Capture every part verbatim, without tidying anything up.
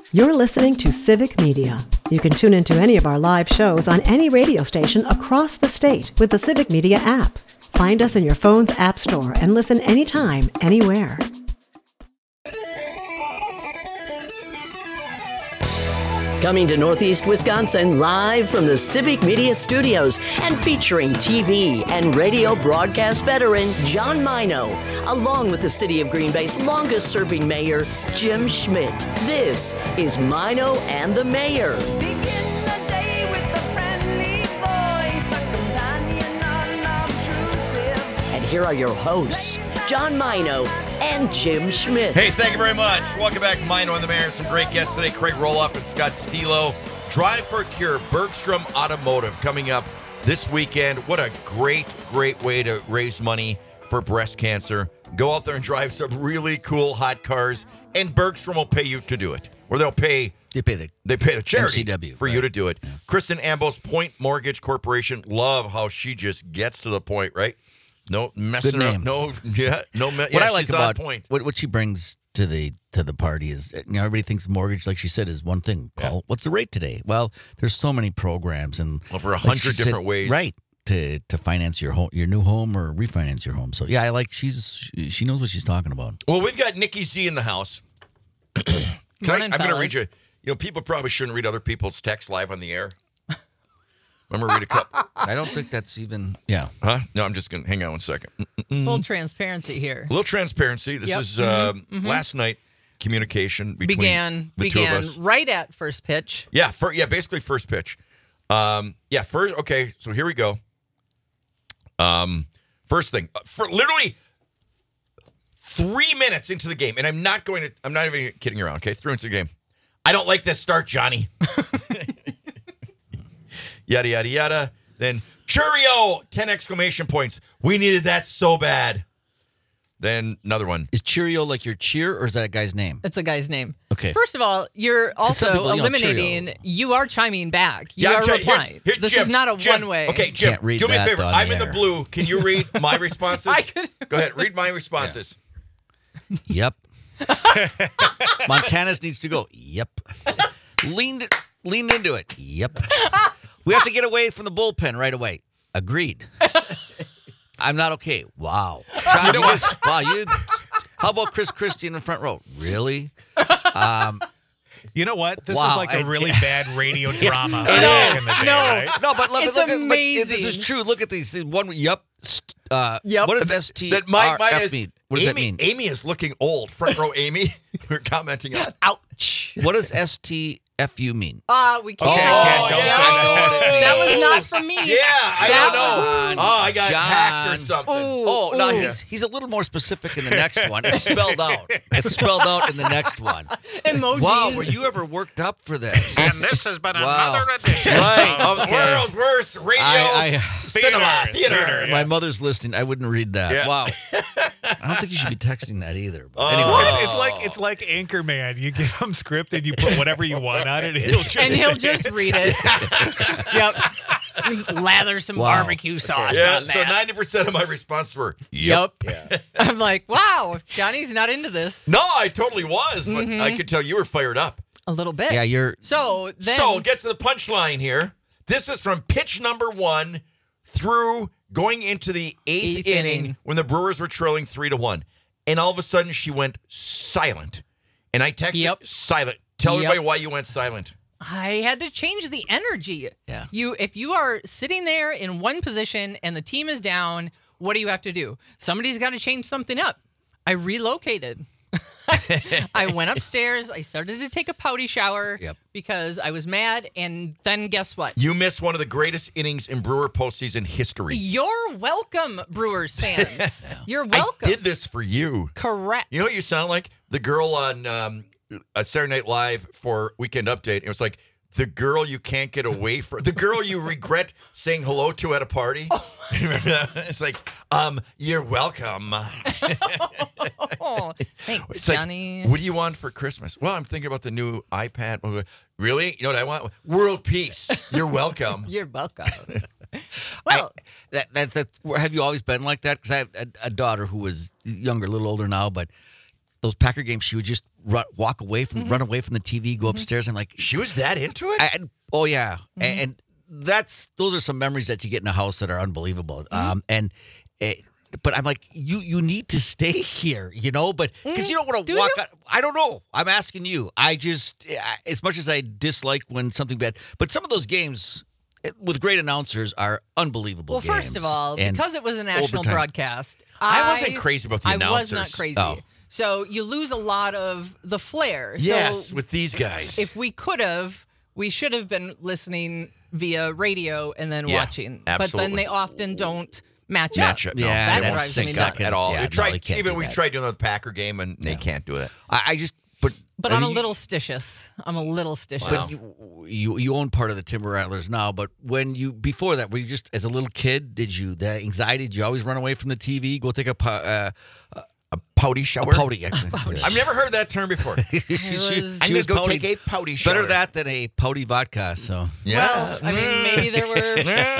You're listening to Civic Media. You can tune into any of our live shows on any radio station across the state with the Civic Media app. Find us in your phone's app store and listen anytime, anywhere. Coming to Northeast Wisconsin live from the Civic Media Studios and featuring T V and radio broadcast veteran John Mino, along with the City of Green Bay's longest-serving mayor, Jim Schmidt. This is Mino and the Mayor. Begin the day with a friendly voice, a companion unobtrusive. And here are your hosts, John Mino and Jim Schmidt. Hey, thank you very much. Welcome back to Mino and the Mayor. Some great guests today. Craig Roloff and Scott Stilo. Drive for a Cure, Bergstrom Automotive, coming up this weekend. What a great, great way to raise money for breast cancer. Go out there and drive some really cool hot cars, and Bergstrom will pay you to do it. Or they'll pay... They pay the They pay the charity M C W, for right. you to do it. Yeah. Kristen Ambos, Point Mortgage Corporation. Love how she just gets to the point, right? No messing Good up. name. No, yeah, no. Me- What yeah, I like she's about on point. what what she brings to the to the party is, you know, everybody thinks mortgage, like she said, is one thing. Paul, Yeah. what's the rate today? Well, there's so many programs and Over a like hundred she said, different ways, right, to to finance your home, your new home, or refinance your home. So yeah, I like she's she knows what she's talking about. Well, we've got Nikki Z in the house. Can I, Morning, I'm going to fellas. read you. You know, people probably shouldn't read other people's texts live on the air. I'm going to read a couple. I don't think that's even yeah. Huh? No, I'm just going to hang on one second. A Full transparency here. little transparency. This Yep. is uh, last night communication between Began the two of began us. right at first pitch. Yeah, for, yeah, basically first pitch. Um, yeah, first. Okay, so here we go. Um, first thing, uh, for literally three minutes into the game, and I'm not going to. I'm not even kidding around. Okay, three minutes into the game. I don't like this start, Johnny. Yada yada yada. Then Churio, ten exclamation points. We needed that so bad. Then another one. Is Cheerio like your cheer, or is that a guy's name? It's a guy's name. Okay. First of all, you're some also people yell eliminating. Cheerio. You are chiming back. You Yeah, I'm are trying- here's- replying. here- this Jim, is not a Jim, one-way. Okay, Jim, Can't read do me a that favor. on I'm the in the air. blue. Can you read my responses? I could- Go ahead. Read my responses. Yep. Montana's needs to go. Yep. Leaned leaned into it. Yep. We have to get away from the bullpen right away. Agreed. I'm not okay. Wow. John, you know what? Wow. You. How about Chris Christie in the front row? Really? Um, You know what? This Wow, is like a I- really bad radio drama No, back in the day, no. right? no, but look, It's look at but this amazing. is true. Look at these. One. Yep. st- Uh, Yep. What does S T That my, mine R F is mean? What does Amy, that mean? Amy is looking old. Front row Amy. We're commenting on. Ouch. What does S T F U mean? Ah, we can't. Okay, Oh, Kat, don't yeah. say that. That was not from me. Yeah, I That don't know. was- Oh, I got John. hacked or something. Ooh, Oh, no, ooh. he's, he's a little more specific in the next one. It's spelled out. It's spelled out in the next one. Emojis. Wow, were you ever worked up for this? And this has been Wow. another edition Right. Of the world's worst radio I, cinema Theater, theater. theater, I, yeah. my mother's listening. I wouldn't read that. Yeah. Wow. I don't think you should be texting that either. But Oh. anyway. Well, it's, it's like it's like Anchorman. You give him scripted, you put whatever you want on it, and he'll just and he'll say just it. read it. Yep. Lather some Wow. barbecue sauce Yeah, on so that. ninety percent of my responses were, Yep. yep. I'm like, wow, Johnny's not into this. No, I totally was, but Mm-hmm. I could tell you were fired up. A little bit. Yeah, you're. So then. So, get to the punchline here. This is from pitch number one through going into the eighth, Eighth inning, inning. when the Brewers were trailing three to one. And all of a sudden, she went silent. And I texted, Yep. silent. Tell Yep. everybody why you went silent. I had to change the energy. Yeah. You, if you are sitting there in one position and the team is down, what do you have to do? Somebody's got to change something up. I relocated. I went upstairs. I started to take a pouty shower Yep. because I was mad. And then guess what? You missed one of the greatest innings in Brewer postseason history. You're welcome, Brewers fans. You're I welcome. did this for you. Correct. You know what you sound like? The girl on um, a Saturday Night Live for Weekend Update. It was like the girl you can't get away from. The girl you regret saying hello to at a party. Remember that? It's like, um, you're welcome. Oh, thanks, It's like, Johnny. what do you want for Christmas? Well, I'm thinking about the new iPad. Really? You know what I want? World peace. You're welcome. You're welcome. well, That, that, that, have you always been like that? Because I have a, a daughter who was younger, a little older now, but those Packer games, she would just run, walk away from, Mm-hmm. run away from the T V, go upstairs. I'm like, She was that into it? I, and- oh yeah, Mm-hmm. and, and that's those are some memories that you get in a house that are unbelievable. Mm-hmm. Um, and it, but I'm like, you you need to stay here, you know, but because you don't want to Do walk. you? Out, I don't know. I'm asking you. I just, I- as much as I dislike when something bad, but some of those games eh, with great announcers are unbelievable. Well, first games. of all, And because it was a national overtime. broadcast, I wasn't crazy about the I was not announcers. crazy. Oh. So you lose a lot of the flair. Yes, So with these guys. if we could have, we should have been listening via radio and then Yeah, watching. But absolutely. then they often don't match, Match up. up, no. Yeah, that They that's won't drives me six nuts. seconds. at all. Yeah, we no, tried, they can't even do we that. tried doing the Packer game, and they can't do that. I, I just, but But I I'm mean, a you- little stitious. I'm a little stitious. But you, you you own part of the Timber Rattlers now. But when you before that, were you just as a little kid? Did you the anxiety? Did you always run away from the T V? Go take a po- uh, A pouty a shower? pouty? Actually, I've never heard that term before. she, was- she I'm going was to go pouty. take a pouty shower. Better that than a pouty vodka. So Yeah. Well, I mean, maybe there were.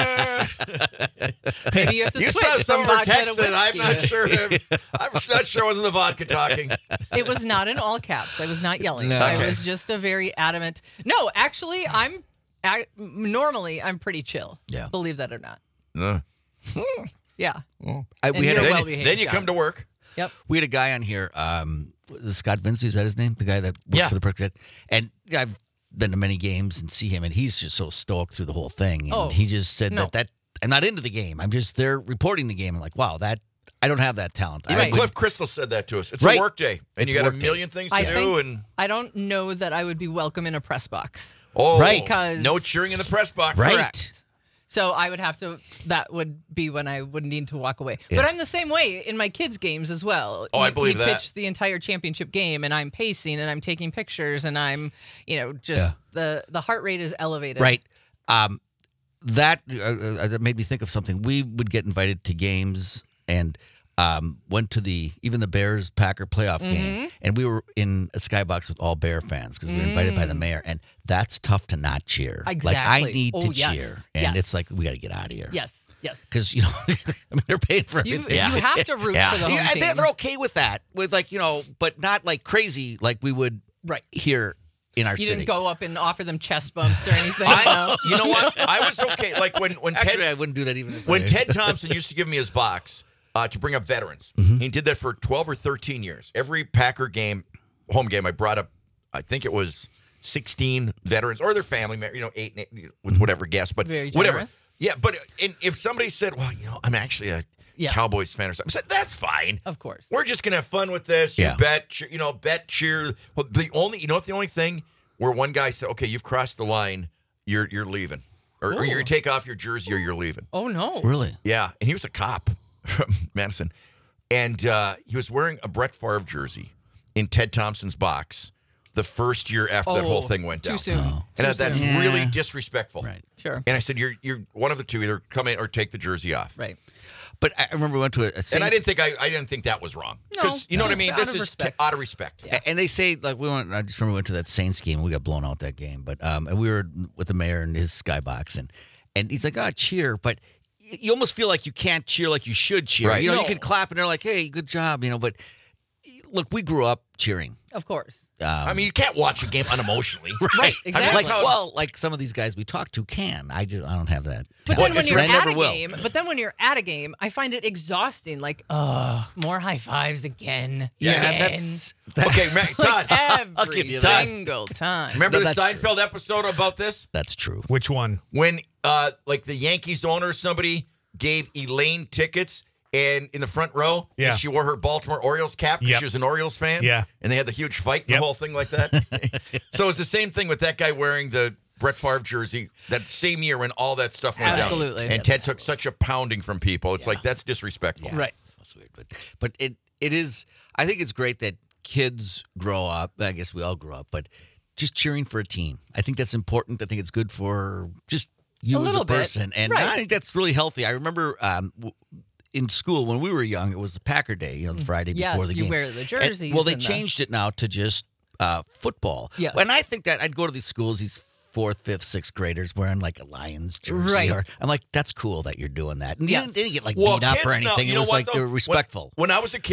Maybe you have to You switch saw from some of her vodka to texts, and I'm whiskey. not sure. If, I'm not sure it wasn't the vodka talking. It was not in all caps. I was not yelling. No. I Okay. was just a very adamant. No, actually, I'm. I, normally, I'm pretty chill. Yeah. Believe that or not. Uh, Yeah. I, And we had you're a, then, well you, behaved, then you John. come to work. Yep. we had a guy on here, um, Scott Vinci, is that his name? The guy that works Yeah. for the Perks. And I've been to many games and see him, and he's just so stoked through the whole thing. And Oh, he just said no. that that I'm not into the game. I'm just there reporting the game. I'm like, wow, that I don't have that talent. I Even Right. would- Cliff Crystal said that to us. It's Right. a work day, and It's you got a work day. million things to I do. think And I don't know that I would be welcome in a press box. oh, Right. Because- no cheering in the press box. Right. Correct. So I would have to. That would be when I would need to walk away. Yeah. But I'm the same way in my kids' games as well. Oh, I You- believe you that. pitch the entire championship game, and I'm pacing, and I'm taking pictures, and I'm, you know, just Yeah. the the heart rate is elevated. Right. Um, that uh, uh, that made me think of something. We would get invited to games and um, went to the even the Bears Packer playoff Mm-hmm. game, and we were in a skybox with all Bear fans because we were invited by the mayor, and that's tough to not cheer. Like I Mm. Exactly. need Oh, to yes. cheer, and Yes. it's like we got to get out of here. Yes. Yes. Because you know, I mean, they're paying for You, everything. you have to root Yeah. for the home Yeah, team. they- they're okay with that, with like you know, but not like crazy like we would Right. here in our You city. didn't go up and offer them chest bumps or anything. I, no? you know what? I was okay. Like when when Actually, Ted, I wouldn't do that even if when I- Ted Thompson used to give me his box uh, to bring up veterans. Mm-hmm. He did that for twelve or thirteen years. Every Packer game, home game, I brought up. I think it was sixteen veterans or their family, members, you know, eight, eight with whatever guess, but Very whatever. generous. Yeah, but and if somebody said, "Well, you know, I'm actually a Yeah. Cowboys fan," or something, I said, "That's fine. Of course. We're just gonna have fun with this. You Yeah. bet, cheer, you know, bet, cheer." Well, the only, you know, what the only thing where one guy said, "Okay, you've crossed the line. You're you're leaving, or, or Ooh. you take off your jersey, or you're leaving." Oh no. really. Yeah, and he was a cop from Madison, and uh, he was wearing a Brett Favre jersey in Ted Thompson's box the first year after that Oh, whole thing went too down. soon. Oh. And Too that, that's soon. really Yeah. disrespectful. Right. Sure. And I said, "You're you're one of the two. Either come in or take the jersey off." Right. But I remember we went to a, a Saints, And I didn't think I, I didn't think that was wrong. No, you know what I just mean. out This of is respect. out of respect. Yeah. and they say like we went. I just remember we went to that Saints game. And we got blown out that game, but um, and we were with the mayor in his skybox, and and he's like, "Ah, cheer," but y- you almost feel like you can't cheer like you should cheer. Right. You know, No. you can clap and they're like, "Hey, good job," you know. But look, we grew up cheering. Of course. Um, I mean, you can't watch a game unemotionally. Right. I mean, Exactly. like how- well, like some of these guys we talk to can. I just I don't have that. But talent. then when it's you're And I at never a will. game, but then when you're at a game, I find it exhausting. Like, oh, more high fives again. Yeah, again. that's Okay, Ma- Todd. I'll every give you that. single time. Remember No, the that's Seinfeld episode about this? that's true. Which one? When uh like the Yankees owner or somebody gave Elaine tickets and in the front row Yeah. and she wore her Baltimore Orioles cap because Yep. she was an Orioles fan. Yeah. And they had the huge fight and Yep. the whole thing like that. So it's the same thing with that guy wearing the Brett Favre jersey that same year when all that stuff went Absolutely. down. And Ted took such a pounding from people. It's like that's disrespectful. Right. That's weird, but but it it is. I think it's great that kids grow up. I guess we all grow up, but just cheering for a team. I think that's important. I think it's good for just you A as little a bit. person, and Right. I think that's really healthy. I remember um, w- in school when we were young, it was the Packer Day, you know, the Friday Yes, before the you game. wear the And- jerseys well, they and the- changed it now to just uh, football. Yes. and I think that I'd go to these schools, these fourth, fifth, sixth graders wearing like a Lions jersey. Right. Or, I'm like, that's cool that you're doing that. And Yes. you didn't, they didn't get like Well, beat up kids or now- anything. you it know was what, like though? they were When- respectful. When, I was a kid,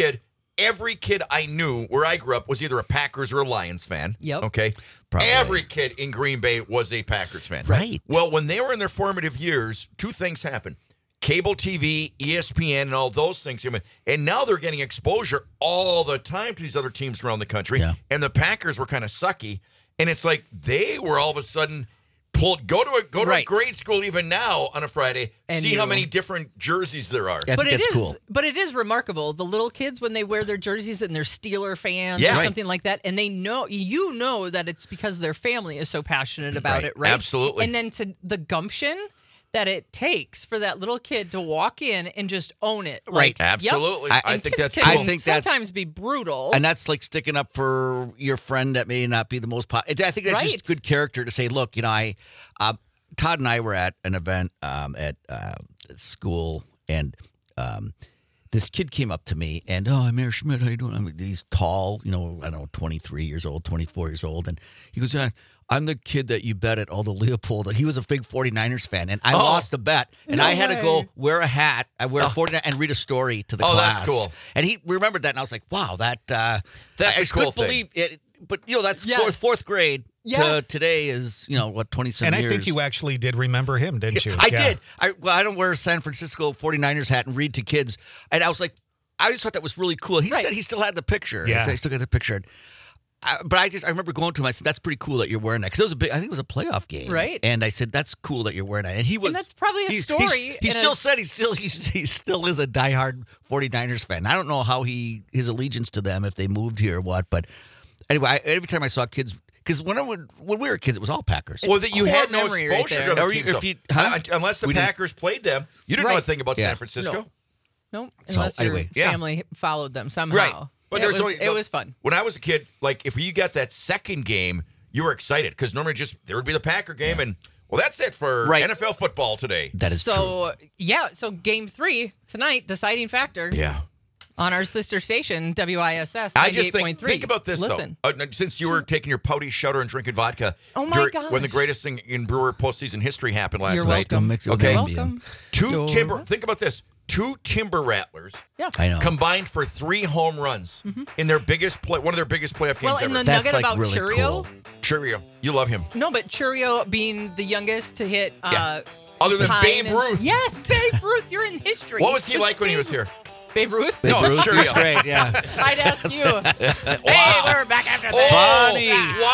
every kid I knew where I grew up was either a Packers or a Lions fan. Yep. Okay. Probably. Every kid in Green Bay was a Packers fan. Right. Well, when they were in their formative years, two things happened. Cable T V, E S P N, and all those things. And now they're getting exposure all the time to these other teams around the country. Yeah. And the Packers were kind of sucky. And it's like they were all of a sudden pulled, go to a go to Right. a grade school even now on a Friday, And see how you- many different jerseys there are. I But think it that's is, cool. but it is remarkable. The little kids when they wear their jerseys and they're Steeler fans Yeah. or Right. something like that, and they know you know that it's because their family is so passionate about Right. it, right? Absolutely. And then to the gumption that it takes for that little kid to walk in and just own it, Right. Like, yep. Absolutely. I- I And think kids that's can cool. I think that's- sometimes be brutal. And that's like sticking up for your friend that may not be the most popular. I think that's Right. just good character to say, look, you know, I, uh, Todd and I were at an event um, at uh, school, and um, this kid came up to me, and, oh, I'm Mayor Schmidt. How you doing? I mean, he's tall, you know, I don't know, twenty-three years old, twenty-four years old. And he goes, yeah, I'm the kid that you bet at Aldo Leopold. He was a big forty-niners fan, and I Oh. lost the bet. And No I had to way. go wear a hat, I wear a forty-nine, and read a story to the Oh, class. that's cool. And he remembered that, and I was like, wow, that uh, That's I a just cool couldn't thing. believe it. But, you know, that's Yes. fourth, fourth grade. Yes. To today is, you know, what, twenty-seven And I years. think you actually did remember him, didn't you? I Yeah. did. I well, I don't wear a San Francisco forty-niners hat and read to kids. And I was like, I just thought that was really cool. He Right. said he still had the picture. Yeah. I said, I still got the picture. I, but I just, I remember going to him. I said, that's pretty cool that you're wearing that. Because it was a big, I think it was a playoff game. Right. And I said, that's cool that you're wearing that. And he was. And that's probably a he's- story he's- He in a- still said he still, he's, he still is a diehard forty-niners fan. I don't know how he, his allegiance to them, if they moved here or what. But anyway, I, every time I saw kids, because when, I would, when we were kids, it was all Packers. Well, that you core had no memory right exposure there. to other Or you- teams. if though. you- huh? Uh, Unless the We didn't- Packers played them, you didn't know Right. anything about Yeah. San Francisco. No. No, So, unless your anyway, yeah. family followed them somehow. Right. But it there's was, only- it was fun. When I was a kid, like if you got that second game, you were excited because normally just there would be the Packer game, and well, that's it for Right. N F L football today. That is true. So yeah, so game three tonight, deciding factor Yeah. on our sister station W I S S I ninety-eight just think point three. think about this Listen, though. Uh, now, since you were taking your pouty shudder and drinking vodka, Oh, my during- gosh. when the greatest thing in Brewer postseason history happened last you're night. welcome. Mix it with Okay. You're Ambien. welcome. Two You're timber. welcome. Think about this. Two timber rattlers Yeah. I know. combined for three home runs in their biggest play, one of their biggest playoff games Mm-hmm. Well, and ever. the That's, nugget like, about really Churio. cool. Churio, you love him. No, but Churio being the youngest to hit. Uh, Yeah. Other than Pine Babe and- Ruth. Yes, Babe Ruth. You're in history. What was he It's like when he was Babe- here? Babe Ruth? Babe No, Ruth, sure, he was yeah. great, yeah. I'd ask you. Hey, Wow. we're back after Oh, this. Funny. wow.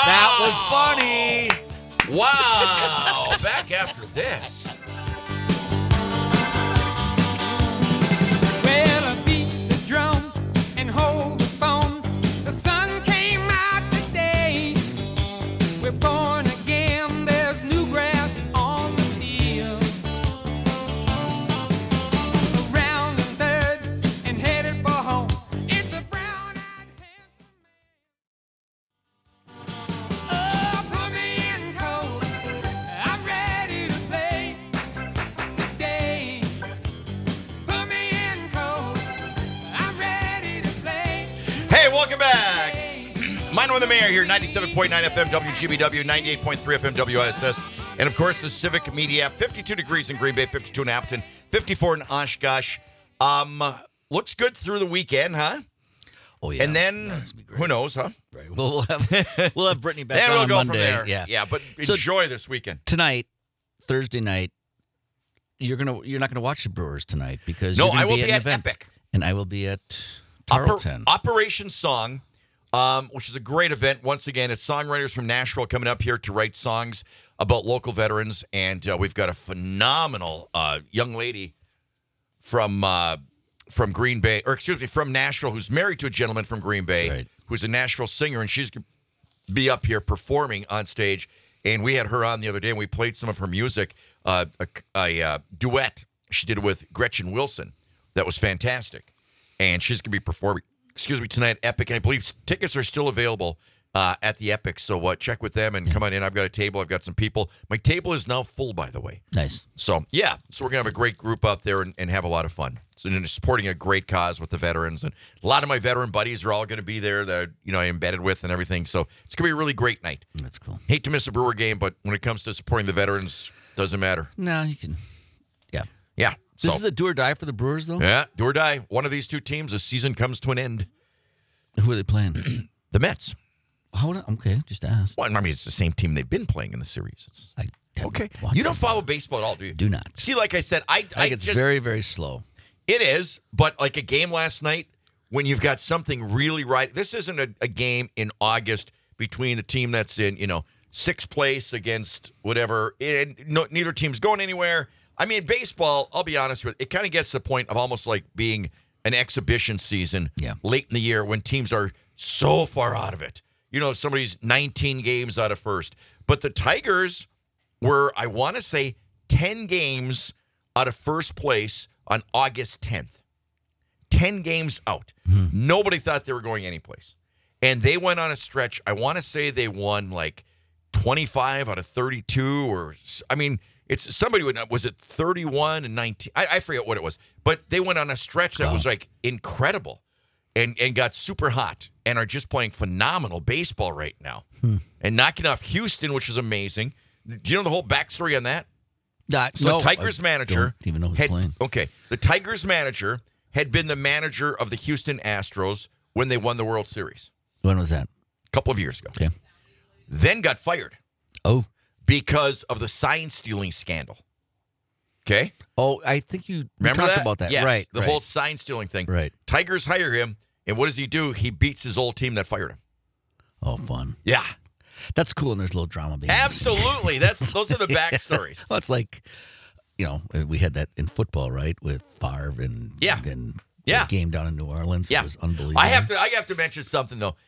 That was funny. Wow. Back after this. Well, I beat the drum and hold the phone. The sun came out today. We're born again. There's new grass on the field. Around the third and headed for home. It's a brown-eyed handsome man. Oh, put me in cold. I'm ready to play today. Put me in cold. I'm ready to play. Hey, welcome back. Mine with the Mayor here, ninety-seven point nine F M W G B W, ninety-eight point three F M W I S S. And of course, the Civic Media app, fifty-two degrees in Green Bay, fifty-two in Appleton, fifty-four in Oshkosh. Um, looks good through the weekend, huh? Oh, yeah. And then, That's gonna be great. who knows, huh? Right. We'll, we'll have we'll have Brittany back Then on we'll on go Monday. from there. Yeah. Yeah, but So- enjoy this weekend. Tonight, Thursday night, you're gonna you're not gonna watch the Brewers tonight because No, you're gonna I will be, be at at an event, Epic. and I will be at Oper- Tarleton. Operation Song, um, which is a great event. Once again, it's songwriters from Nashville coming up here to write songs about local veterans, and uh, we've got a phenomenal uh, young lady from uh, from Green Bay, or excuse me, from Nashville, who's married to a gentleman from Green Bay, Right. who's a Nashville singer, and she's going to be up here performing on stage. And we had her on the other day, and we played some of her music, uh, a, a uh, duet she did with Gretchen Wilson. That was fantastic. And she's going to be performing, excuse me, tonight at Epic. And I believe tickets are still available uh, at the Epic. So uh, check with them and come on in. I've got a table. I've got some people. My table is now full, by the way. Nice. So, yeah. So we're going to have a great group out there and, and have a lot of fun. So, and supporting a great cause with the veterans. And a lot of my veteran buddies are all going to be there that, you know, I embedded with and everything. So it's going to be a really great night. That's cool. Hate to miss a Brewer game, but when it comes to supporting the veterans, doesn't matter. No, you can. Yeah. Yeah. This So, is a do or die for the Brewers, though. yeah, do or die. One of these two teams, the season comes to an end. Who are they playing? The Mets. How would I, okay, just ask. Well, I mean, it's the same team they've been playing in the series. It's, I haven't okay. watched You don't it. follow baseball at all, do you? Do not. See, like I said, I, I think it's just, very, very slow. It is, but like a game last night, when you've got something really right, this isn't a, a game in August between a team that's in, you know, sixth place against whatever, and no, neither team's going anywhere. I mean, baseball, I'll be honest with you, it kind of gets to the point of almost like being an exhibition season Yeah. late in the year when teams are so far out of it. You know, somebody's nineteen games out of first. But the Tigers were, I want to say, ten games out of first place on August tenth. ten games out. Hmm. Nobody thought they were going anyplace. And they went on a stretch. I want to say they won like twenty-five out of thirty-two, or, I mean, it's somebody would, was it thirty-one and nineteen? I, I forget what it was. But they went on a stretch that Wow. was like incredible and, and got super hot and are just playing phenomenal baseball right now. Hmm. And knocking off Houston, which is amazing. Do you know the whole backstory on that? Uh, So no, Tigers I manager don't even know who's had, playing. Okay, the Tigers manager had been the manager of the Houston Astros when they won the World Series When was that? a couple of years ago. Okay. Then got fired Oh, because of the sign stealing scandal. Okay, oh, I think you we remember talked that? about that. Yes, Right. the right. whole sign stealing thing. Right. Tigers hire him, and what does he do? He beats his old team that fired him. Oh, fun. Yeah, That's cool, and there's a little drama being absolutely. That's those are the backstories. Well, it's like, you know, we had that in football, right, with Favre and Yeah. and Yeah. the game down in New Orleans. Yeah. It was unbelievable. I have to. I have to mention something though.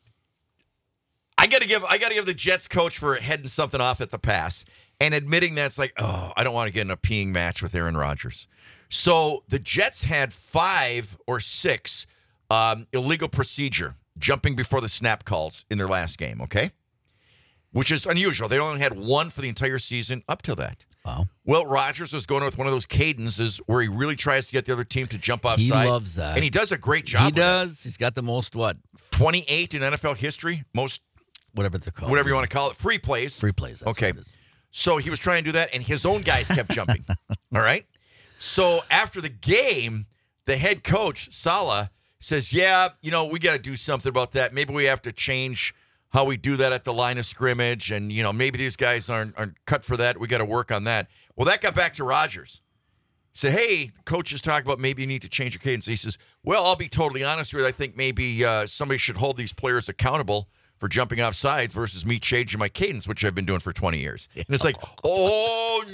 I got to give. I got to give the Jets coach for heading something off at the pass and admitting that's like, oh, I don't want to get in a peeing match with Aaron Rodgers. So the Jets had five or six um, illegal procedure jumping before the snap calls in their last game. Okay, which is unusual. They only had one for the entire season up till that. Wow. Well, Rodgers was going with one of those cadences where he really tries to get the other team to jump offside. He loves that. And he does a great job He with it. does. He's got the most, what, twenty-eight in N F L history, most, whatever they're called. whatever you want to call it, free plays. Free plays. That's Okay. what it is. So he was trying to do that, and his own guys kept jumping. All right? So after the game, the head coach, Saleh, says, yeah, you know, we got to do something about that. Maybe we have to change how we do that at the line of scrimmage, and, you know, maybe these guys aren't, aren't cut for that. We got to work on that. Well, that got back to Rodgers. He said, hey, the coach is talking about maybe you need to change your cadence. He says, well, I'll be totally honest with you. I think maybe uh, somebody should hold these players accountable for jumping off sides versus me changing my cadence, which I've been doing for twenty years. And it's like, oh,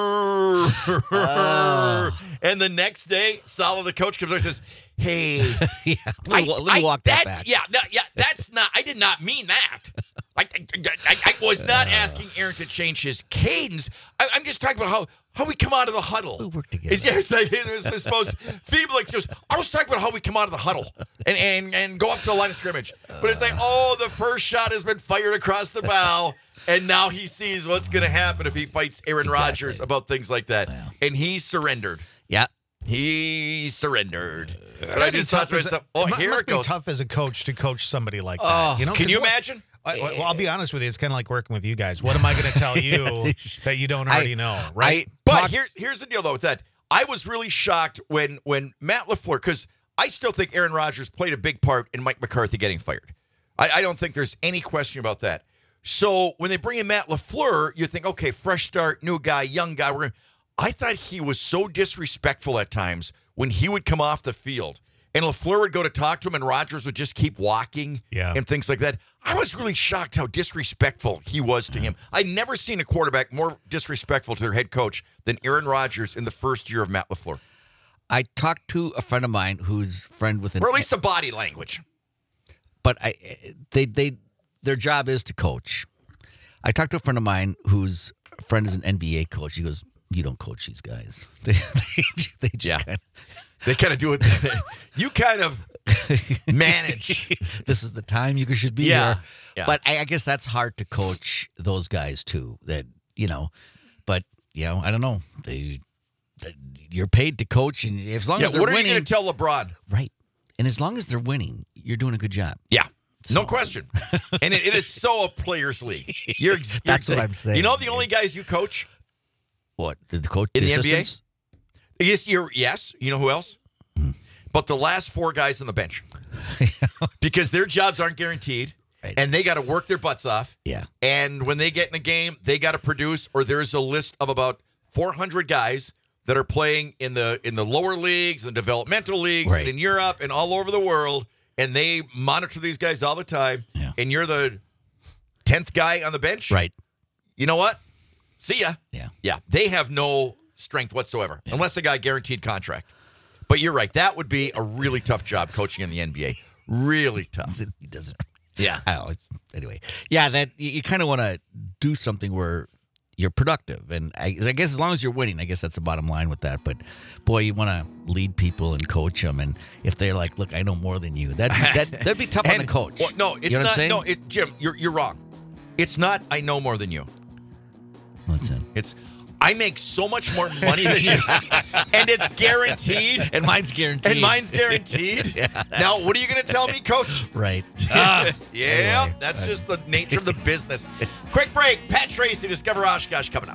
yeah. Oh. And the next day, Saleh, the coach, comes over and says, hey, Yeah. Let me, I- let me I- walk that, back. Yeah, no, yeah, that's not, I did not mean that. I, I, I, I was not asking Aaron to change his cadence. I, I'm just talking about how, how we come out of the huddle. We'll work together. It's, yeah, it's like it's, it's most feeble excuse. I was talking about how we come out of the huddle and, and, and go up to the line of scrimmage. But it's like, oh, the first shot has been fired across the bow, and now he sees what's going to happen if he fights Aaron Exactly. Rodgers about things like that. Wow. And he surrendered. Yeah. He surrendered. And I That'd be just thought tough to as a- myself, oh, it mu- here must it goes. be tough as a coach to coach somebody like that. Oh, you know, Can 'Cause you what- imagine? I, well, I'll be honest with you. It's kind of like working with you guys. What am I going to tell you that you don't already I- know, right? But Talk- here, here's the deal, though, with that. I was really shocked when when Matt LaFleur, because I still think Aaron Rodgers played a big part in Mike McCarthy getting fired. I, I don't think there's any question about that. So when they bring in Matt LaFleur, you think, okay, fresh start, new guy, young guy. We're gonna, I thought he was so disrespectful at times when he would come off the field. And LaFleur would go to talk to him, and Rodgers would just keep walking Yeah. and things like that. I was really shocked how disrespectful he was to him. I'd never seen a quarterback more disrespectful to their head coach than Aaron Rodgers in the first year of Matt LaFleur. I talked to a friend of mine who's friend with an Or at least the body language. but I they they their job is to coach. I talked to a friend of mine whose friend is an N B A coach. He goes, "You don't coach these guys. They they, they just Yeah. kind They kind of do it. You kind of manage. of, this is the time you should be Yeah. here." Yeah. But I, I guess that's hard to coach those guys too. That you know, but you know, I don't know. They, they you're paid to coach, and as long Yeah, as they're what are you winning, going to tell LeBron? right? And as long as they're winning, you're doing a good job. Yeah. No So- question. And it, it is so a players' league. You're, ex- you're That's what exa- I'm saying. You know the only guys you coach? What did the coach In the the N B A? assistants? Yes, you're, yes. You know who else? but the last four guys on the bench because their jobs aren't guaranteed. Right. And they got to work their butts off. Yeah. And when they get in a game, they got to produce, or there's a list of about four hundred guys that are playing in the in the lower leagues and developmental leagues Right. and in Europe and all over the world, and they monitor these guys all the time. Yeah. And you're the tenth guy on the bench. Right. You know what? See ya. Yeah. Yeah. They have no strength whatsoever unless they got a guaranteed contract. But you're right. That would be a really tough job coaching in the N B A. Really tough. He doesn't. Yeah. I don't know. It's, anyway, yeah, that you, you kind of want to do something where you're productive, and I, I guess as long as you're winning, I guess that's the bottom line with that. But boy, you want to lead people and coach them, and if they're like, "Look, I know more than you," that that that'd be tough on the And- coach. well, no, it's you know what I'm not. saying? No, it, Jim, you're you're wrong. It's not. I know more than you. What's in? It's I make so much more money than you, and it's guaranteed. And mine's guaranteed. And mine's guaranteed. Yeah, now, what are you going to tell me, Coach? right. yeah, Anyway, that's just the nature of the business. Quick break. Pat Tracy, Discover Oshkosh, coming up.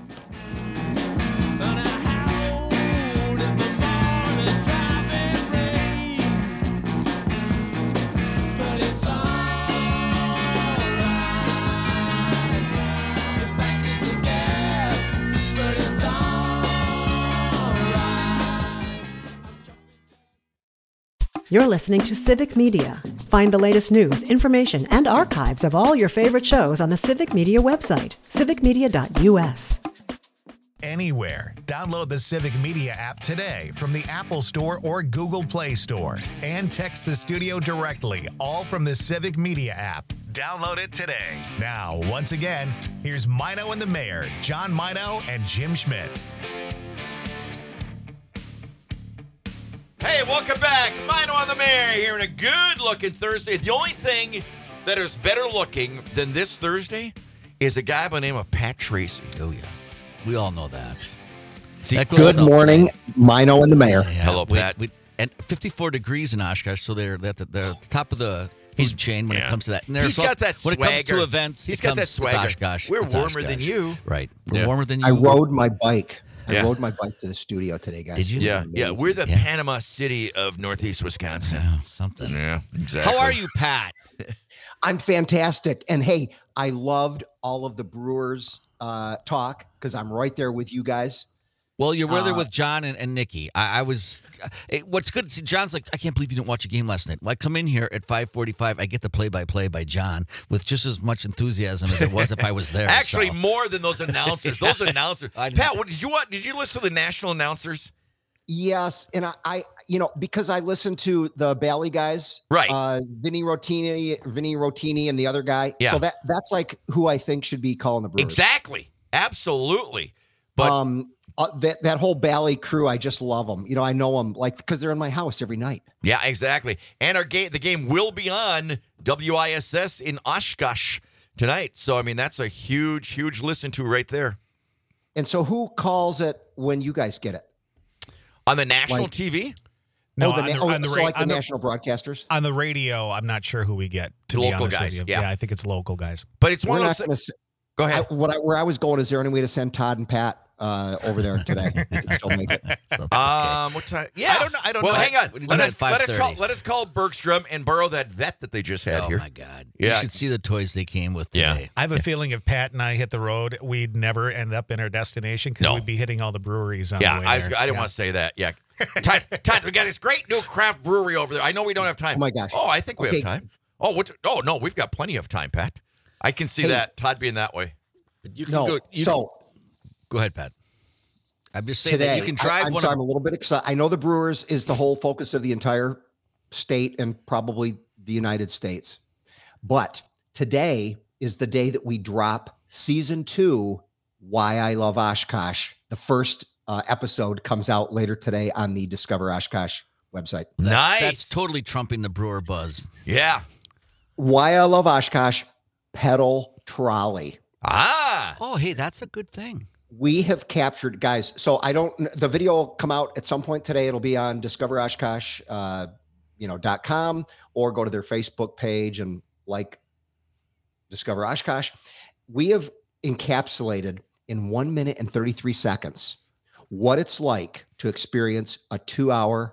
You're listening to Civic Media. Find the latest news, information, and archives of all your favorite shows on the Civic Media website, civic media dot u s. Anywhere. Download the Civic Media app today from the Apple Store or Google Play Store and text the studio directly, all from the Civic Media app. Download it today. Now, once again, here's Mino and the Mayor, John Mino and Jim Schmidt. Hey, welcome back. Mino on the Mayor here in a good-looking Thursday. The only thing that is better looking than this Thursday is a guy by the name of Pat Tracy. Oh yeah, we all know that. See, That goes Good without morning, Mino and the Mayor. saying. Yeah, Hello, we- Pat. we- and fifty-four degrees in Oshkosh, so they're at the, they're at the top of the food chain when yeah. it comes to that. And He's there's all- got that when it comes swagger. to events. He's it got comes, that it's swagger. Oshkosh. We're It's warmer than Oshkosh. you. Right. We're Yeah. warmer than you. I rode my bike. I Yeah. rode my bike to the studio today, guys. Did you? Yeah, It was yeah. amazing. We're the Yeah. Panama City of Northeast Wisconsin. Yeah, something. Yeah, exactly. How are you, Pat? I'm fantastic. And hey, I loved all of the Brewers uh, talk because I'm right there with you guys. Well, you're there Uh, with John and, and Nikki. I, I was. eh, What's good? See, John's like, I can't believe you didn't watch a game last night. Well, I come in here at five forty-five. I get the play-by-play by John with just as much enthusiasm as it was if I was there. Actually, so. more than those announcers. Those announcers. I know. Pat, what, did you want? Did you listen to the national announcers? Yes, and I, I, you know, because I listened to the Bally guys, Right. Uh, Vinny Rotini, Vinny Rotini, and the other guy. Yeah. So that that's like who I think should be calling the Brewers. Exactly. Absolutely. But um, uh, that that whole Bally crew, I just love them. You know, I know them like because they're in my house every night. yeah, exactly. And our game, the game will be on W I S S in Oshkosh tonight. So I mean, that's a huge, huge listen to right there And so, who calls it when you guys get it? on the national Like- T V. No, oh, the, on na- the, oh, on the, so ra- like the on the- national broadcasters. on the radio, I'm not sure who we get to be Local honest guys, with you. yeah. I think it's local guys. But it's one We're of not those. going to. Go I, ahead. what I, where I was going is there any way to send Todd and Pat uh, over there today? They can still make it. So, okay. Um, what time? Yeah, I don't know- I don't well, know. hang on. We did Let that us at let us call five thirty. let us call Bergstrom and borrow that vet that they just had oh here. my God! Yeah. You should see the toys they came with Yeah. today. I have a feeling if Pat and I hit the road, we'd never end up in our destination because No. we'd be hitting all the breweries on Yeah, the way I, there. I didn't Yeah. want to say that. Yeah, Todd, Todd, we got this great new craft brewery over there. I know we don't have time. Oh my gosh. Oh, I think we Okay. have time. Oh, what? Oh no, we've got plenty of time, Pat. I can see Hey. that Todd being that way. But you can No, go. You so can, go ahead, Pat. I'm just saying today that you can drive I, I'm one. sorry, of, I'm a little bit excited. I know the Brewers is the whole focus of the entire state and probably the United States, but today is the day that we drop season two. Why I Love Oshkosh. The first uh, episode comes out later today on the Discover Oshkosh website. Nice. That's totally trumping the brewer buzz. yeah. Why I Love Oshkosh. Pedal trolley. Ah. Oh, hey, that's a good thing. We have captured, guys. So I don't. The video will come out at some point today. It'll be on Discover Oshkosh, uh, you know, dot com, or go to their Facebook page and like Discover Oshkosh. We have encapsulated in one minute and thirty-three seconds what it's like to experience a two-hour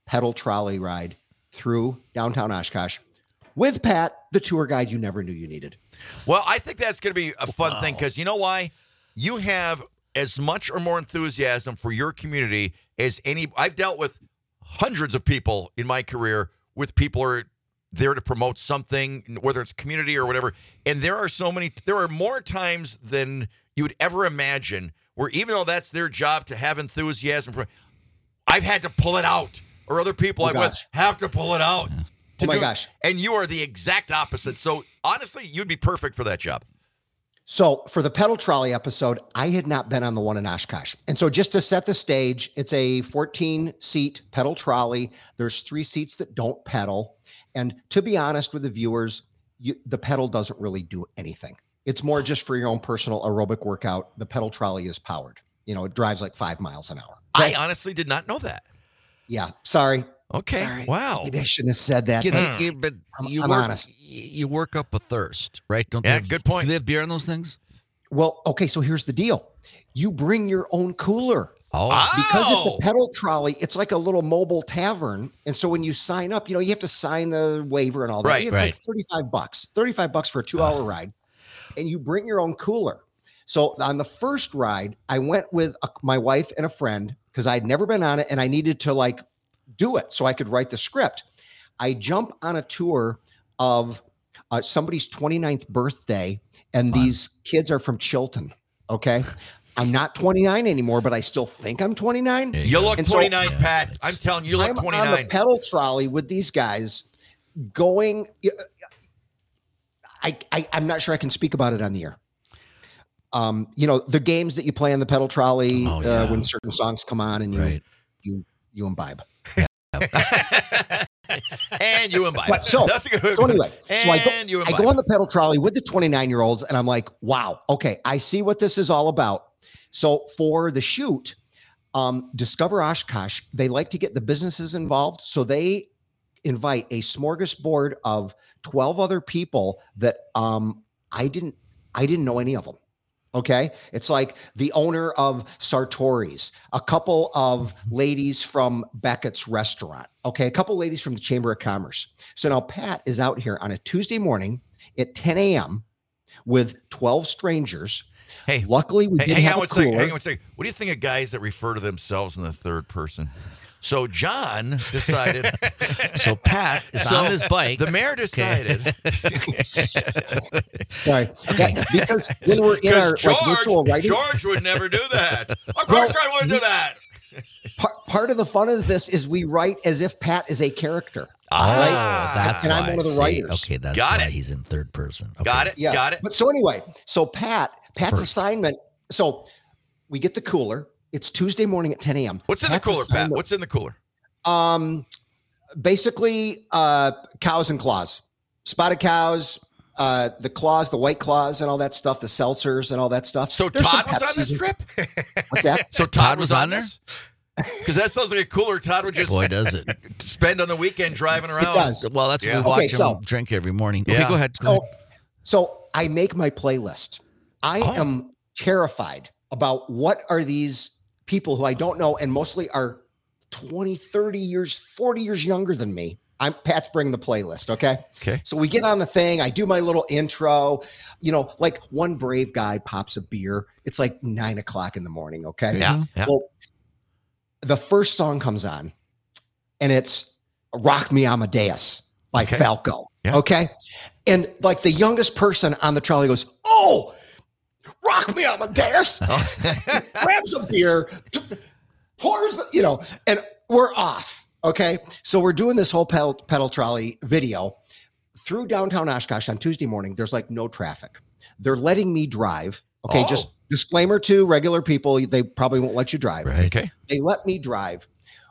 pedal trolley ride through downtown Oshkosh with Pat, the tour guide you never knew you needed. Well, I think that's going to be a fun thing because you know why? You have as much or more enthusiasm for your community as any. I've dealt with hundreds of people in my career with people who are there to promote something, whether it's community or whatever. And there are so many, there are more times than you would ever imagine where even though that's their job to have enthusiasm, I've had to pull it out or other people Oh, I'm with gosh. have to pull it out. to Oh, my do- gosh. And you are the exact opposite. So honestly, you'd be perfect for that job. So for the pedal trolley episode, I had not been on the one in Oshkosh. And so just to set the stage, it's a fourteen seat pedal trolley. There's three seats that don't pedal. And to be honest with the viewers, you, the pedal doesn't really do anything. It's more just for your own personal aerobic workout. The pedal trolley is powered. You know, it drives like five miles an hour. I Okay? honestly did not know that. Yeah. Sorry. Okay. Sorry. Wow. Maybe I shouldn't have said that. Kids, but you- but I'm- you I'm work, honest. y- You work up a thirst, right? Don't Yeah, they have, good point. Do they have beer in those things? Well, okay. So here's the deal. You bring your own cooler. Oh, Because it's Oh! a pedal trolley, it's like a little mobile tavern. And so when you sign up, you know, you have to sign the waiver and all that. Right, it's right. like thirty-five bucks, thirty-five bucks for a two hour ride. And you bring your own cooler. So on the first ride, I went with a, my wife and a friend because I'd never been on it and I needed to like do it so I could write the script. I jump on a tour of uh, somebody's twenty-ninth birthday, and these kids are from Chilton. Okay. I'm not twenty-nine anymore, but I still think I'm twenty-nine. There You look And so- twenty-nine, Pat. I'm telling you, you look I'm on the twenty-nine. pedal trolley with these guys going. I, I I'm not sure I can speak about it on the air. Um, you know, the games that you play on the pedal trolley Oh, uh, yeah. when certain songs come on and you right. you you imbibe. And you imbibe. But so- That's a good So anyway, so I And you go, I imbibe. go on the pedal trolley with the twenty-nine year olds and I'm like, wow, okay, I see what this is all about. So for the shoot, um, Discover Oshkosh, they like to get the businesses involved. So they invite a smorgasbord of twelve other people that um, I didn't I didn't know any of them. Okay. It's like the owner of Sartori's, a couple of ladies from Beckett's restaurant. Okay. A couple ladies from the Chamber of Commerce. So now Pat is out here on a Tuesday morning at ten a.m. with twelve strangers. Hey, Luckily, we Hey, did hang have on a one second. cooler. Hang on one second. What do you think of guys that refer to themselves in the third person? So John decided. So Pat is So on his bike. The mayor decided. Sorry. That- because when we're in our Because like, virtual George, writing, George would never do that. Of course, Well, I wouldn't do that. part, part of the fun is this is we write as if Pat is a character. Oh, Ah, that's and why. I'm one of the See, writers. Okay, that's Got why it. he's in third person. Okay. Got it. Yeah. Got it. But so anyway, so Pat, Pat's First. assignment. So we get the cooler. It's Tuesday morning at ten a.m. What's in Pat's the cooler, Pat? assignment- What's in the cooler? Um, basically, uh, cows and claws, spotted cows, uh, the claws, the white claws, and all that stuff, the seltzers and all that stuff. So There's some Todd was on this Pepsis and- trip? What's that? So Todd, Todd was, was on, on there? this? Because that sounds like a cooler Todd would just Boy, does it. spend on the weekend driving around. It does. Well, that's Yeah. what we watch Okay, so- him drink every morning. Yeah. Okay, go ahead. So, so I make my playlist. I Oh. am terrified about what are these people who I don't know and mostly are twenty, thirty years, forty years younger than me. I'm Pat's bringing the playlist. Okay. Okay. So we get on the thing. I do my little intro, you know, like one brave guy pops a beer. It's like nine o'clock in the morning. Okay. Yeah. yeah. Well, the first song comes on and it's Rock Me Amadeus by Okay. Falco. Yeah. Okay. And like the youngest person on the trolley goes, oh, Rock Me Amadeus, grabs a beer, t- pours, the, you know, and we're off. Okay. So we're doing this whole pedal, pedal trolley video through downtown Oshkosh on Tuesday morning. There's like no traffic. They're letting me drive. Okay. Oh. Just disclaimer to regular people. They probably won't let you drive. Right. Okay. They let me drive.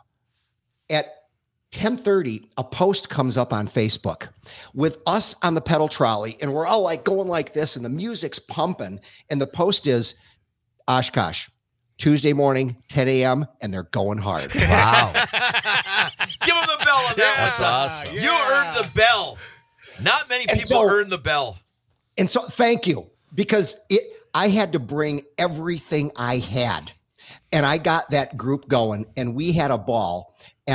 At ten thirty, a post comes up on Facebook with us on the pedal trolley, and we're all like going like this, and the music's pumping. And the post is Oshkosh, Tuesday morning, ten a.m., and they're going hard. Wow. Give him the bell on that That's one. awesome. You earned the bell. Not many And people so- earn the bell. And so thank you, because it I had to bring everything I had. And I got that group going, and we had a ball. And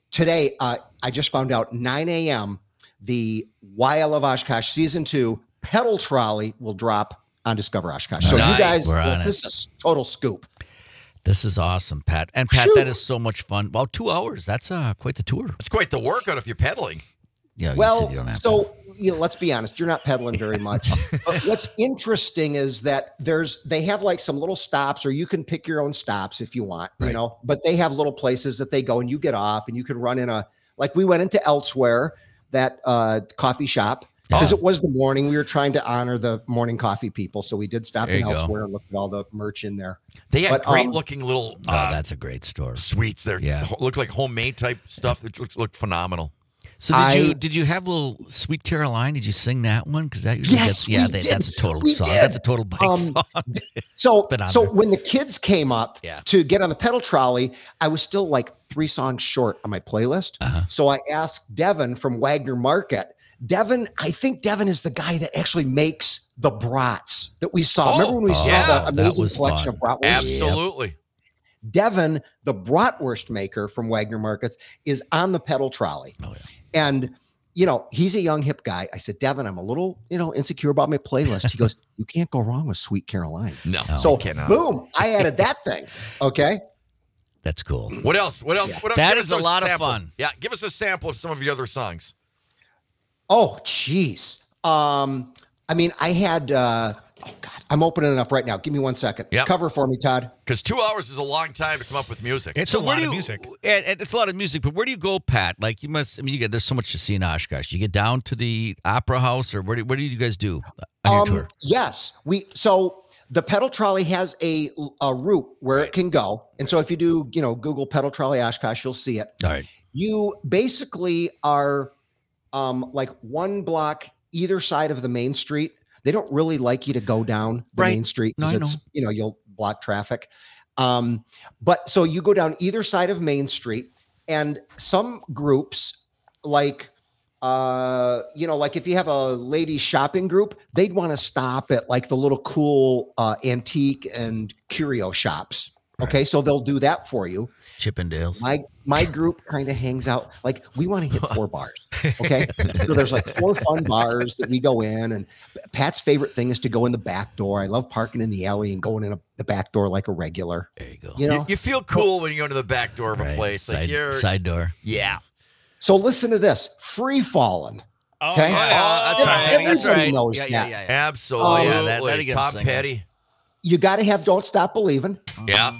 today, uh, I just found out nine a.m. the Why I Love Oshkosh season two pedal trolley will drop on Discover Oshkosh. So Nice. you guys, We're on this is a total scoop. This is awesome, Pat. And Pat, Shoot. that is so much fun. Well, two hours. That's uh, quite the tour. It's quite the workout if you're pedaling. Yeah. You Well, said you don't have to. so you know, let's be honest, you're not pedaling very much. But what's interesting is that there's they have like some little stops, or you can pick your own stops if you want, you Right. know. But they have little places that they go and you get off, and you can run in a like we went into Elsewhere, that uh, coffee shop. Because Oh. it was the morning, we were trying to honor the morning coffee people, so we did stop There in you go. Elsewhere and look at all the merch in there. They had But, great um, looking little Oh, uh, that's a great store. sweets. They're Yeah. ho- look like homemade type stuff that looks look phenomenal. So did I- you did you have little Sweet Caroline? Did you sing that one? Because that usually Yes, gets, yeah, we they, did. that's a total We song. did. That's a total bike Um, song. So, Been on so there. when the kids came up Yeah. to get on the pedal trolley, I was still like three songs short on my playlist. Uh-huh. So I asked Devin from Wagner Market. Devin, I think Devin is the guy that actually makes the brats that we saw. Oh, Remember when we oh, saw yeah, the that amazing was collection fun. of bratwurst? Absolutely. Devin, the bratwurst maker from Wagner Markets, is on the pedal trolley. Oh, yeah. And, you know, he's a young, hip guy. I said, Devin, I'm a little, you know, insecure about my playlist. He goes, you can't go wrong with Sweet Caroline. No, No. So, you cannot. boom, I added that thing. Okay. That's cool. What else? What else? Yeah. What else? That Give is us a lot of sample. fun. Yeah, give us a sample of some of your other songs. Oh, geez. Um, I mean, I had, uh, oh, God, I'm opening it up right now. Give me one second. Yep. Cover for me, Todd. Because two hours is a long time to come up with music. It's So a where lot do of you, music. And, and it's a lot of music, but where do you go, Pat? Like you must. I mean, you get there's so much to see in Oshkosh. You get down to the Opera House, or where do, where do you guys do on your Um, tour? Yes. We, so the pedal trolley has a, a route where it can go. And so if you do, you know, Google pedal trolley Oshkosh, you'll see it. All right. You basically are um, like one block either side of the main street. They don't really like you to go down the Right. main street No, I because it's, know. you know, you'll block traffic. Um, but so you go down either side of Main Street, and some groups like, uh, you know, like if you have a ladies shopping group, they'd want to stop at like the little cool uh, antique and curio shops. Okay, so they'll do that for you. Chippendales. My my group kind of hangs out like we want to hit four bars. Okay, so there's like four fun bars that we go in, and Pat's favorite thing is to go in the back door. I love parking in the alley and going in a, the back door like a regular. There you go. You know. You, you feel cool when you go to the back door of a Right. place. Like Side, you're, side door. yeah. So listen to this: Free Fallin'. Oh, Okay. yeah. Oh, that's right. right. That's Everybody right. knows Yeah, yeah, that. yeah, yeah. Absolutely. Oh, yeah, that- that'd get Tom single. Petty. You got to have "Don't Stop Believin'." Yeah.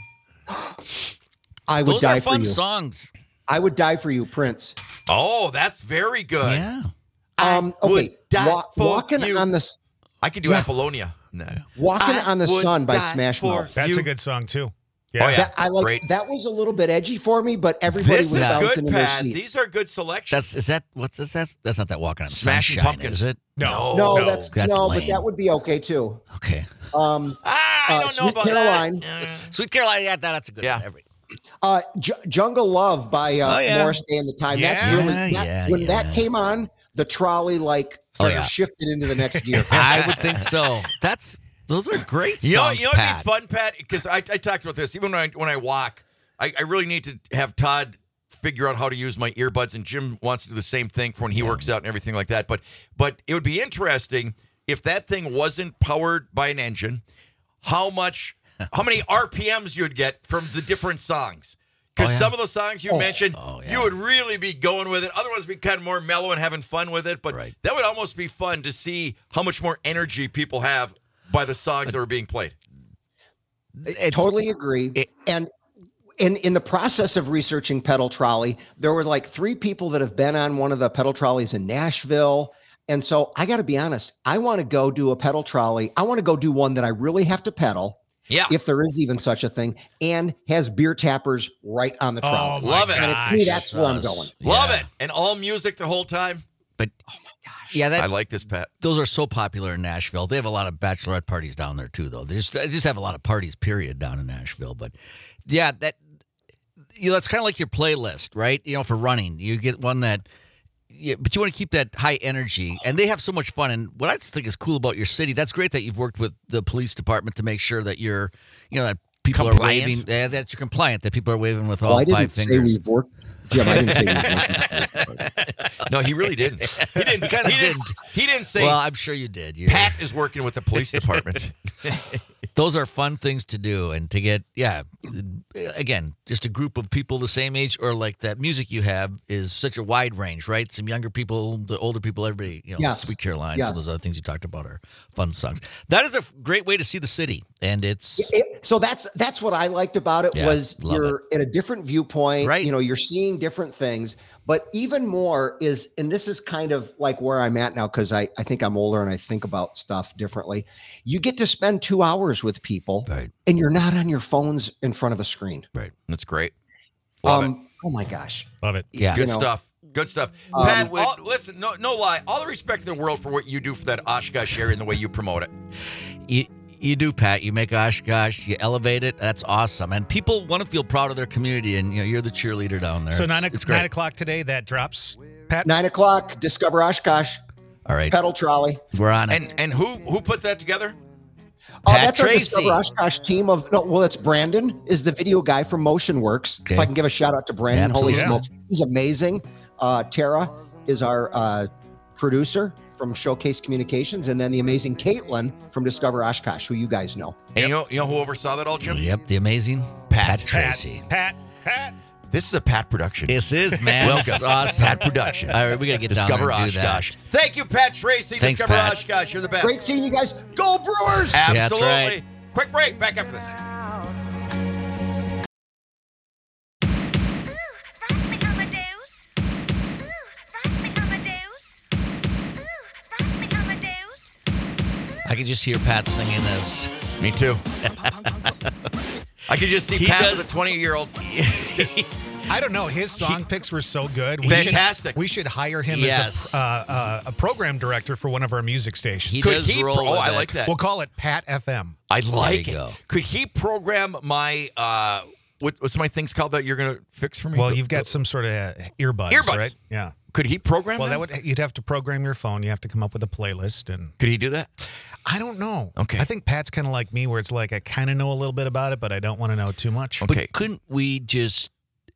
I would Those die are for fun you. songs. I would die for you, Prince. Oh, that's very good. Yeah. I Um, would okay, die wa- for walking you. on this, I could do Yeah. Apollonia. No. walking I on the would sun by die Smash for Mouth. That's you. a good song too. Oh, yeah. That, I like Great. that was a little bit edgy for me, but everybody This was is bouncing good, in their Pat. seats. These are good selections. That's is that what's this? That's that's not that walking on Smashing Sunshine, Pumpkins. is it? No, no, no. that's, That's no, lame. but that would be okay too. Okay. Um, ah, I uh, don't know Sweet about Caroline. that. Uh, Sweet Caroline. Yeah, that, that's a good Yeah. one. Every, uh, J- Jungle Love by uh, Oh, yeah. Morris Day and the Time. That's Yeah, really that, yeah, when yeah. that came on, the trolley like Oh, started yeah. shifted into the next gear. I would think so. That's those are great songs, You know, you know Pat. what'd be fun, Pat? Because I, I talked about this. Even when I when I walk, I, I really need to have Todd figure out how to use my earbuds, and Jim wants to do the same thing for when he works out and everything like that. But but it would be interesting if that thing wasn't powered by an engine. How much, how many R P Ms you'd get from the different songs? Because Oh, yeah. some of the songs you Oh. mentioned, Oh, yeah. you would really be going with it. Other ones would be kind of more mellow and having fun with it. But Right. that would almost be fun to see how much more energy people have by the songs that were being played. It's- Totally agree. it- and in in the process of researching pedal trolley, there were like three people that have been on one of the pedal trolleys in Nashville. And so I got to be honest, I want to go do a pedal trolley. I want to go do one that I really have to pedal, Yeah. if there is even such a thing, and has beer tappers right on the Oh, trolley. my Love it. and to me, gosh. that's where I'm Us. going. Love Yeah. it. And all music the whole time. But yeah, that I like this, Pat. those are so popular in Nashville. They have a lot of bachelorette parties down there too, though. They just they just have a lot of parties, period, down in Nashville. But yeah, that you know, that's kind of like your playlist, right? You know, for running, you get one that. Yeah, but you want to keep that high energy, and they have so much fun. And what I think is cool about your city, that's great that you've worked with the police department to make sure that you're, you know, that people are Compliant? waving. Yeah, that you're compliant. That people are waving with all Well, I didn't five say fingers. we've worked. Jim, I didn't say we've worked. No, he really didn't. He didn't. Kinda he didn't. didn't. He didn't say. Well, I'm sure you did. You're- Pat is working with the police department. Those are fun things to do, and to get yeah. Again, just a group of people the same age, or like that music you have is such a wide range, right? Some younger people, the older people, everybody. You know, Yes. Sweet Caroline, Yes. some of those other things you talked about are fun songs. That is a great way to see the city, and it's It- so that's that's what I liked about it Yeah, was love you're at a different viewpoint, Right. You know, you're seeing different things, but even more is, and this is kind of like where I'm at now because I I think I'm older and I think about stuff differently. You get to spend two hours with people, right, and you're not on your phones in front of a screen. right. That's great. Love it. Um, oh my gosh, Love it. Yeah, Good you know, stuff. Good stuff. Um, Pat, all, listen, no, no lie. All the respect in the world for what you do for that Oshkosh area and the way you promote it. You, you do, Pat. You make Oshkosh, you elevate it. That's awesome. And people want to feel proud of their community, and you know, you're the cheerleader down there. So it's, nine, o- it's great. nine o'clock today, that drops. Pat, nine o'clock. Discover Oshkosh. All right, Pedal trolley. we're on it. And and who who put that together? Oh, Pat that's our Tracy. Discover Oshkosh team of no. Well, it's Brandon is the video guy from MotionWorks. Okay. If I can give a shout out to Brandon, Absolutely. holy Yeah. smokes, he's amazing. Uh, Tara is our uh, producer from Showcase Communications, and then the amazing Caitlin from Discover Oshkosh, who you guys know. And you know you know who oversaw that all, Jim? Yep, the amazing Pat. Pat Tracy. Pat, Pat. This is a Pat production. This is, man. Welcome. This is awesome. Pat production. All right, we got to get Discover down there and do Oshkosh. that. Thank you, Pat Tracy. Thanks, Discover Pat. Oshkosh. You're the best. Great seeing you guys. Go Brewers! that's Absolutely. right. Quick break. Back after this. Rock me, Amadeus. Ooh, rock me, Amadeus. Ooh, rock me, Amadeus. I could just hear Pat singing this. Me too. I could just see He Pat does- with a twenty-year-old. I don't know. His song picks were so good. Fantastic. Should, we should hire him Yes. as a, uh, uh, a program director for one of our music stations. He Could does he? roll Pro- oh, with I it. like that. We'll call it Pat F M. I like you it. go. Could he program my uh what, what's my things called that you're gonna fix for me? Well, The- you've got the- some sort of uh, earbuds, Earbuds. right? Yeah. Could he program? Well, them? that would you'd have to program your phone. You have to come up with a playlist, and Could he do that? I don't know. Okay. I think Pat's kind of like me, where it's like I kind of know a little bit about it, but I don't want to know too much. Okay. But couldn't we just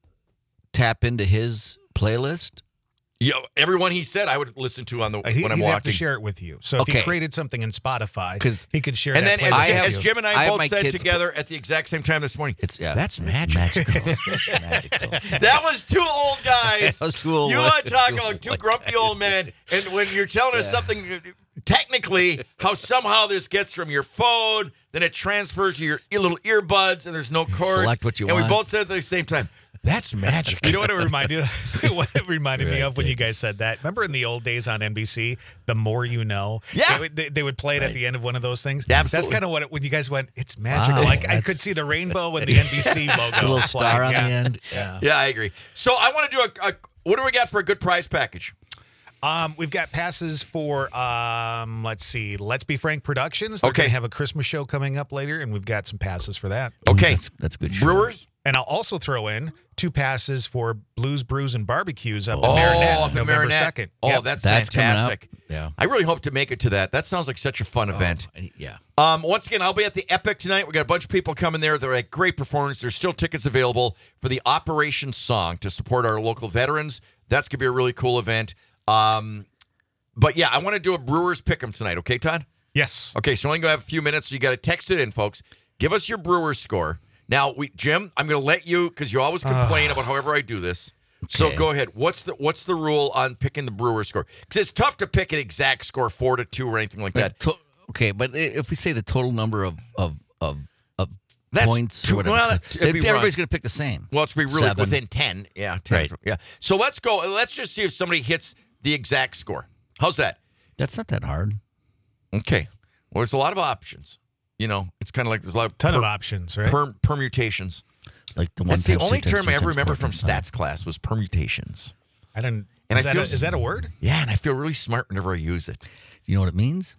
tap into his playlist? Yeah, everyone he said I would listen to on the Uh, he, when I'm he'd have to walking. share it with you. So if Okay. he created something in Spotify, 'Cause- he could share And that then, as, playlist I with have- as you. Jim and I, I have both my said kids together at the exact same time this morning, It's yeah, that's magic. magical. magical. That was two old guys. That was two old you ones. want to talk about two grumpy old men, and when you're telling us something, technically, how somehow this gets from your phone, then it transfers to your ear- little earbuds, and there's no cords. Select what you and want. we both said at the same time, that's magic. You know what it reminded what it reminded me Right, of when Dick. you guys said that? Remember in the old days on N B C, The More You Know? Yeah. They, would- they, they would play it at the end of one of those things. Absolutely. That's kind of what it, when you guys went, it's magical. Wow, like I that's- could see the rainbow and the N B C logo. A little flag. star on Yeah. the end. Yeah. Yeah, I agree. So I want to do a, a what do we got for a good prize package? Um, we've got passes for um, let's see, Let's Be Frank Productions. They're Okay. gonna have a Christmas show coming up later, and we've got some passes for that. Okay, That's, that's a good. show. Brewers. And I'll also throw in two passes for Blues, Brews, and Barbecues up in Oh, Marinette, up in November Marinette. second. Oh, Yep. that's, That's coming up. fantastic. Yeah. I really hope to make it to that. That sounds like such a fun event. Oh, yeah. Um, once again, I'll be at the Epic tonight. We got a bunch of people coming there. They're at great performance. There's still tickets available for the Operation Song to support our local veterans. That's gonna be a really cool event. Um, but yeah, I want to do a Brewers pick'em tonight. Okay, Todd? Yes. Okay, so only gonna have a few minutes. So you got to text it in, folks. Give us your Brewers score. Now, we Jim, I'm gonna let you because you always complain about however I do this. So Okay. go ahead. What's the what's the rule on picking the Brewers score? Because it's tough to pick an exact score, four to two or anything like that. But to- okay, but i- if we say the total number of of of, of That's points too- or whatever, well, it's that'd gonna- be everybody's wrong. going to pick the same. Well, it's gonna be really Seven. within ten. Yeah, ten. Right. Yeah. So let's go. Let's just see if somebody hits the exact score. How's that? That's not that hard. Okay. Well, there's a lot of options. You know, it's kind of like there's a lot of Ton of per- options, right? perm- permutations. Like the one. That's the times two only times term three I ever times remember four from times five. stats class was permutations. I didn't. And is, I that a, feel- is that a word? Yeah, and I feel really smart whenever I use it. Do you know what it means?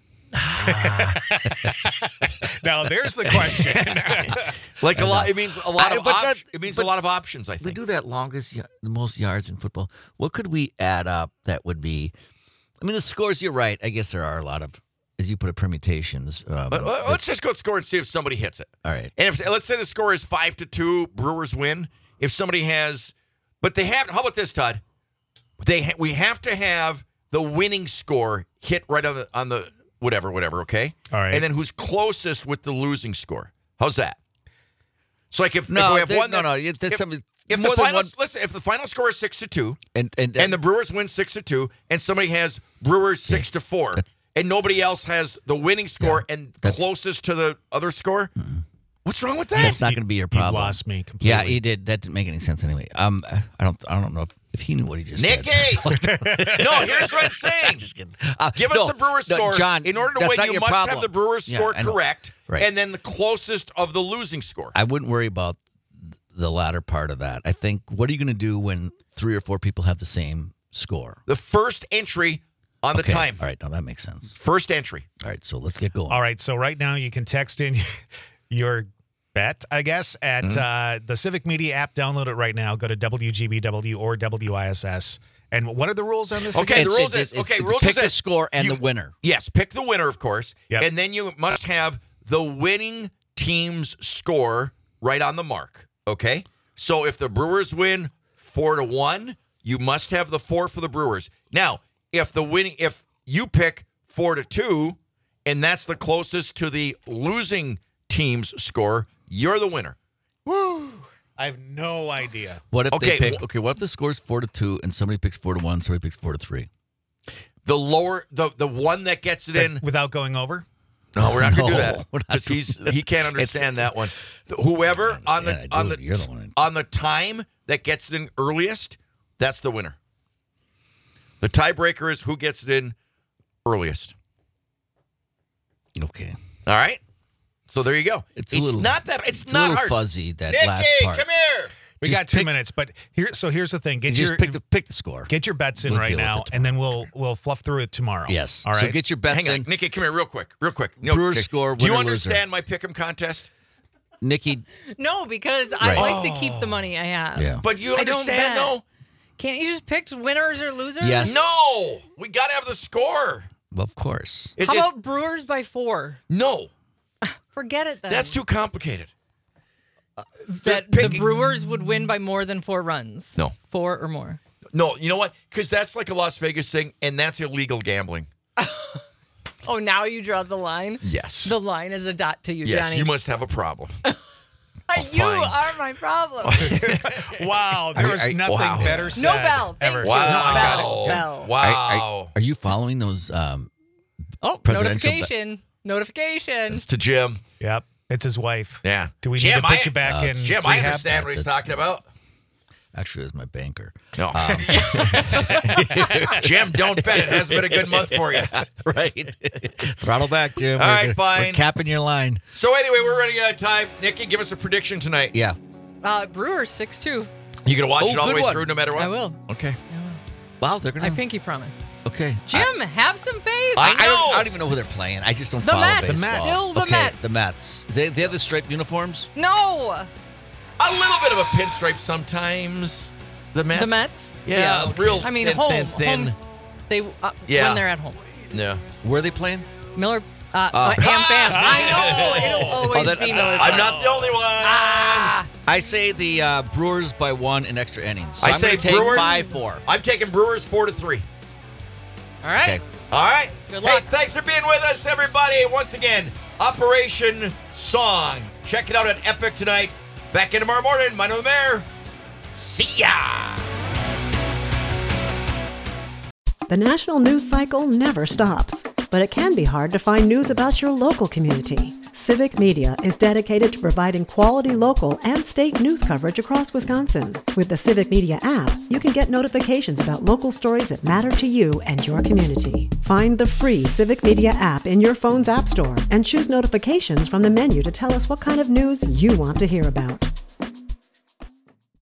Now there's the question. Like a lot, it means a lot I- of but op- that- it means but a lot of options. I We think. do that longest, y- the most yards in football. What could we add up that would be? I mean, the scores. You're right. I guess there are a lot of as you put it, permutations. Um, Let- let- Let's just go score and see if somebody hits it. all right. And if let's say the score is five to two, Brewers win. If somebody has, but they have. How about this, Todd? They ha- we have to have the winning score hit right on the on the whatever whatever. Okay. All right. And then who's closest with the losing score? How's that? So like if, No, if we have they- one, no, that's- no, that's if, something- if more the than final one- listen, if the final score is six to two, And and, and the Brewers win six to two, and somebody has Brewers six to four, That's- and nobody else has the winning score and that's- closest to the other score. What's wrong with that? that's not going to be your You problem. lost me completely. Yeah, he did. That didn't make any sense anyway. Um, I don't. I don't know if, if he knew what he just Nicky! said. No, here's what I'm saying. Just kidding. Uh, Give us no, the Brewers no, score. John. In order to that's win, not you your must problem. have the Brewers Yeah, score I know. correct, Right. and then the closest of the losing score. I wouldn't worry about the latter part of that. I think. What are you going to do when three or four people have the same score? The first entry on the Okay, time. All right. Now that makes sense. First entry. All right. So let's get going. All right, so right now you can text in your bet, I guess, at Mm-hmm. uh, the Civic Media app. Download it right now. Go to W G B W or W I S S. And what are the rules on this? Okay, again? the It's- rules it's- is okay. it's Rules pick is the this. score and You- the winner. Yes, pick the winner, of course, Yep. and then you must have the winning team's score right on the mark. Okay, so if the Brewers win four to one, you must have the four for the Brewers. Now, if the winning, if you pick four to two, and that's the closest to the losing team's score, you're the winner. I have no idea. What if Okay, they pick? wh- Okay. What if the score's four to two and somebody picks four to one, somebody picks four to three? The lower, the the one that gets it in. Without going over? No, we're not going to do No, that we're not because doing he's that. he can't understand that one. Whoever on the understand, I on do the it. You're the one. on the time that gets it in earliest, that's the winner. The tiebreaker is who gets it in earliest. Okay. All right. So there you go. It's a little- not that. It's, It's a not little hard. fuzzy, that Nicky, last part. come here. We Just got two pick- minutes, but here. So here's the thing: You get just your pick the pick the score. get your bets in We'll right deal with now, it and then we'll we'll fluff through it tomorrow. Yes. All right. So get your bets Hang on, in. Nicky, come here, real quick, real quick. No, Brewers Nick, score, Do you winner, loser. understand my pick'em contest? Nikki. No, because I Right. like to keep the money I have. Yeah. But you I don't understand, bet. though? Can't you just pick winners or losers? Yes. No, we got to have the score. Well, of course. It's How just- about Brewers by four? no? Forget it then. That's too complicated. that the picking- Brewers would win by more than four runs. No. Four or more. No, you know what? Because that's like a Las Vegas thing, and that's illegal gambling. Oh, now you draw the line? Yes. The line is a dot to you, yes, Johnny. you must have a problem. you fine. are my problem. Wow, there Are- was are- nothing wow. better said No bell. Thank ever. you. Wow. Bell. Bell. Wow. Are, are- are you following those? Um, Oh, Presidential ba- notification. Notification. It's to Jim. Yep, it's his wife. Yeah. Do we Jim, need to put I- you back uh, in? Jim, I rehab? understand what he's That's- talking about. actually, it was my banker. No. Jim, don't bet. It hasn't been a good month for you. Right. Throttle back, Jim. All We're right, gonna- fine. We're capping your line. So anyway, we're running out of time. Nikki, give us a prediction tonight. Yeah. Uh, Brewers six two. You gonna watch Oh, it all the good way one. through, no matter what? I will. Okay. Wow, they're gonna. I pinky promise. Okay. Jim, have some faith. I, I, know. don't, I don't even know who they're playing. I just don't The follow Mets. baseball. Still the okay, Mets. The Mets. They, they have the striped uniforms. no. A little bit of a pinstripe sometimes. The Mets. The Mets? Yeah, okay. real I mean, thin, home. thin, thin. home they uh, Yeah. when they're at home. Yeah. Where are they playing? Miller. Uh, uh, Am Bam. I know. It'll always Oh, that- be Miller. I'm not the only one. Ah. I say the uh, Brewers by one in extra innings. So I I'm say gonna take Brewers five four. I'm taking Brewers four to three. All right. Okay. All right. Good Hey, luck. thanks for being with us, everybody. Once again, Operation Song. Check it out at Epic tonight. Back in tomorrow morning. Mine on the Mayor. See ya. The national news cycle never stops, but it can be hard to find news about your local community. Civic Media is dedicated to providing quality local and state news coverage across Wisconsin. With the Civic Media app, you can get notifications about local stories that matter to you and your community. Find the free Civic Media app in your phone's app store and choose notifications from the menu to tell us what kind of news you want to hear about.